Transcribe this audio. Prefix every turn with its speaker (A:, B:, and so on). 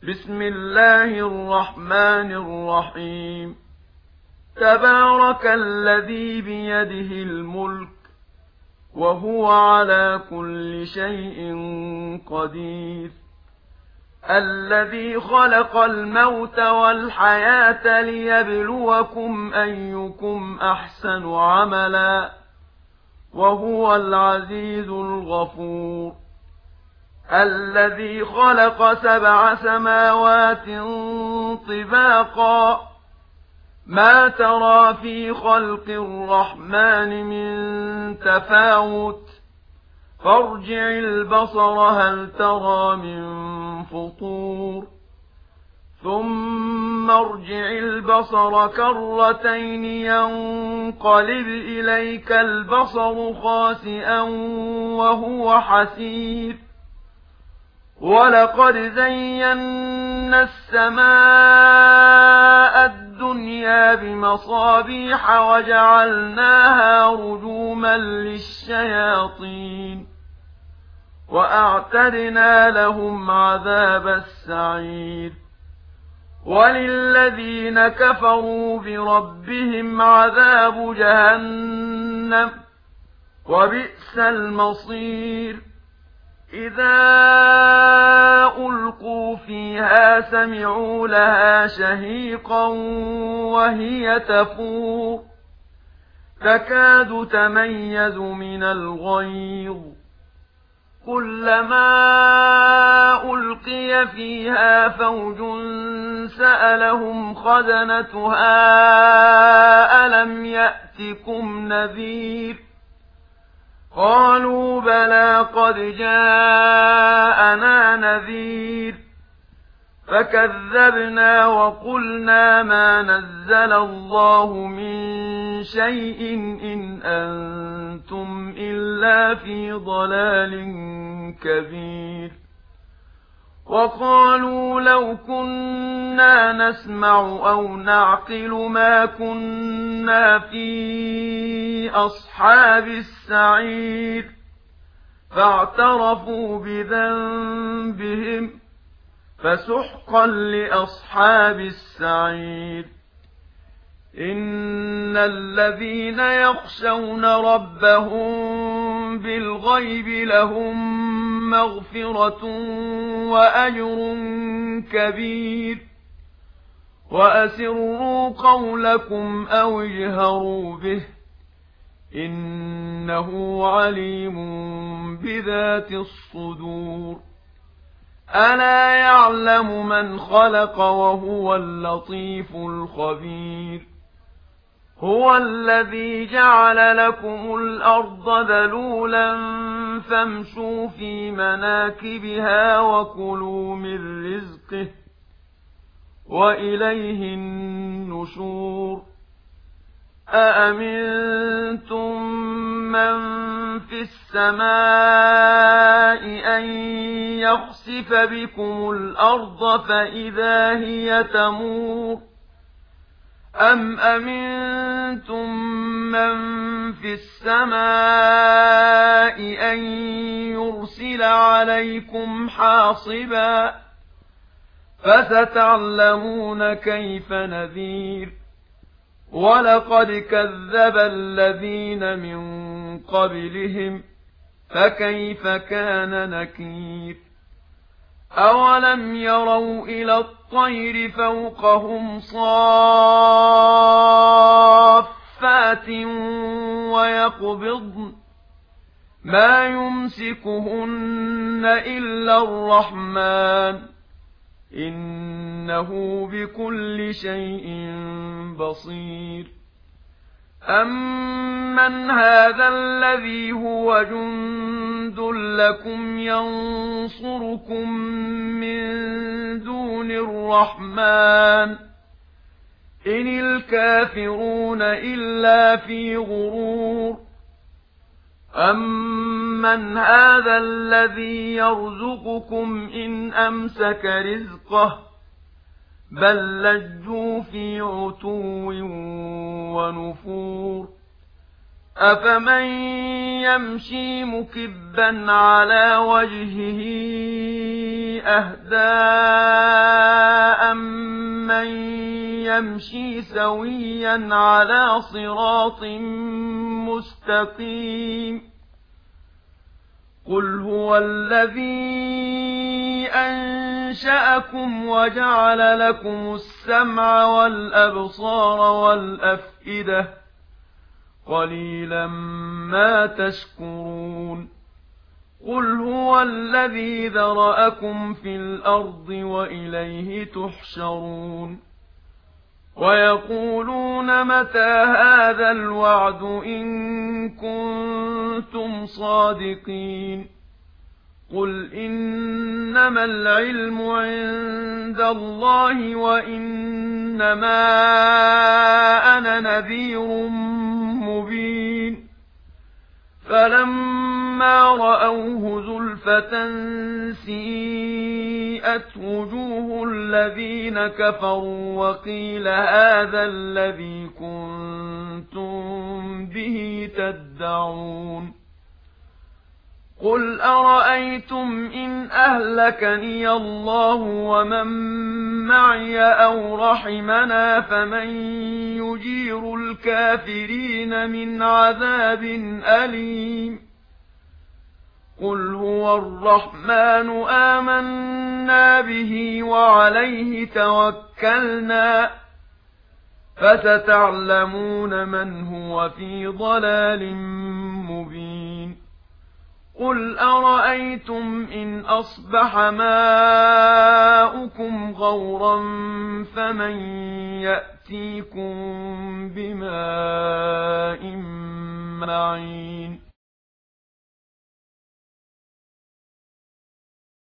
A: بسم الله الرحمن الرحيم. تبارك الذي بيده الملك وهو على كل شيء قدير، الذي خلق الموت والحياة ليبلوكم أيكم أحسن عملا وهو العزيز الغفور، الذي خلق 7 سماوات طباقا ما ترى في خلق الرحمن من تفاوت فارجع البصر هل ترى من فطور ثم ارجع البصر كرتين ينقلب إليك البصر خاسئا وهو حسير، ولقد زينا السماء الدنيا بمصابيح وجعلناها رجوما للشياطين وأعتدنا لهم عذاب السعير، وللذين كفروا بربهم عذاب جهنم وبئس المصير. إذا ألقوا فيها سمعوا لها شهيقا وهي تفور تكاد تميز من الغيظ، كلما ألقي فيها فوج سألهم خزنتها ألم يأتكم نذير، قالوا بلى قد جاءنا نذير فكذبنا وقلنا ما نزل الله من شيء إن أنتم إلا في ضلال كبير، وقالوا لو كنا نسمع أو نعقل ما كنا في أصحاب السعير، فاعترفوا بذنبهم فسحقا لأصحاب السعير. إن الذين يخشون ربهم بالغيب لهم مغفرة وأجر كبير، وأسروا قولكم أو اجهروا به إنه عليم بذات الصدور. ألا يعلم من خلق وهو اللطيف الخبير. هو الذي جعل لكم الأرض ذلولا فامشوا في مناكبها وكلوا من رزقه وإليه النشور. أأمنتم من في السماء أن يخسف بكم الأرض فإذا هي تمور، أم أمنتم من في السماء أن يرسل عليكم حاصبا فستعلمون كيف نذير. ولقد كذب الذين من قبلهم فكيف كان نكير. أولم يروا إلى الطير فوقهم صافات ويقبضن ما يمسكهن إلا الرحمن إنه بكل شيء بصير. أمن هذا الذي هو جند لكم ينصركم من دون الرحمن إن الكافرون إلا في غرور. أمن هذا الذي يرزقكم إن أمسك رزقه بل لجوا في عتو ونفور. أفمن يمشي مكبا على وجهه أهدى أمن يمشي سويا على صراط مستقيم قل هو الذي أنشأكم وجعل لكم السمع والأبصار والأفئدة قليلا ما تشكرون قل هو الذي ذرأكم في الأرض وإليه تحشرون ويقولون متى هذا الوعد إن كنتم صادقين قل إنما العلم عند الله وإنما أنا نذير مبين فلما رأوه زلفة سيئت وجوه الذين كفروا وقيل هذا الذي كنتم به تدعون قل أرأيتم إن أهلكني الله ومن معي أو رحمنا فمن يجير الكافرين من عذاب أليم قل هو الرحمن آمنا به وعليه توكلنا فستعلمون من هو في ضلال مبين قل أرأيتم إن أصبح ماؤكم غورا فمن يأتيكم بماء معين